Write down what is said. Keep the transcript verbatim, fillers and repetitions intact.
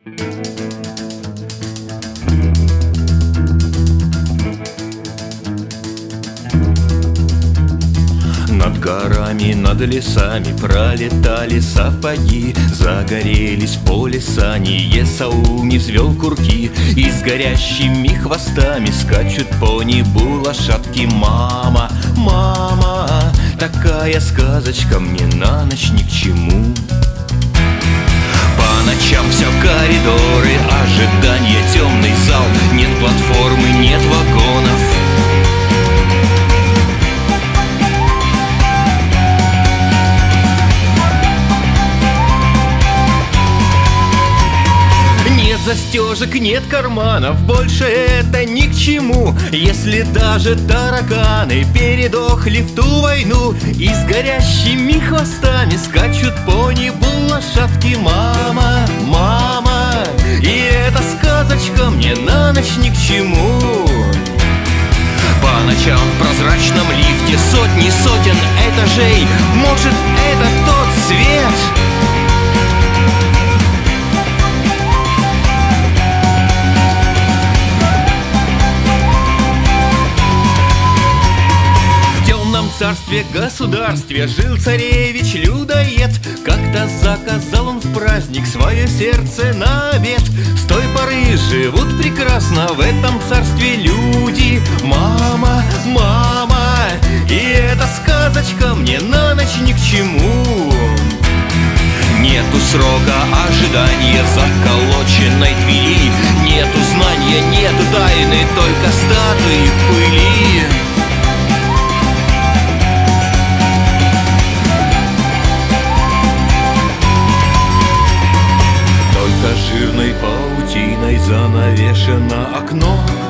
Над горами, над лесами пролетали сапоги, загорелись в поле сани, Есаул не взвел курки, и с горящими хвостами скачут по небу лошадки. Мама, мама, такая сказочка мне на ночь ни к чему. По ночам все коридоры, ожидание, темный зал, нет платформы, нет вагонов. Нет застежек, нет карманов, больше это ни к чему. Если даже тараканы передохли в ту войну, и с горящими хвостами скачут по небу лошадки. Мама, мама, и эта сказочка мне на ночь ни к чему. По ночам в прозрачном лифте сотни сотен этажей, может, это тот свет? В царстве государстве жил царевич-людоед. Как-то заказал он в праздник свое сердце на обед. С той поры живут прекрасно в этом царстве люди. Мама, мама, и эта сказочка мне на ночь ни к чему. Нету срока ожидания заколоченной двери, нету знания, нету тайны, только статуи в пыли. Жирной паутиной занавешено окно.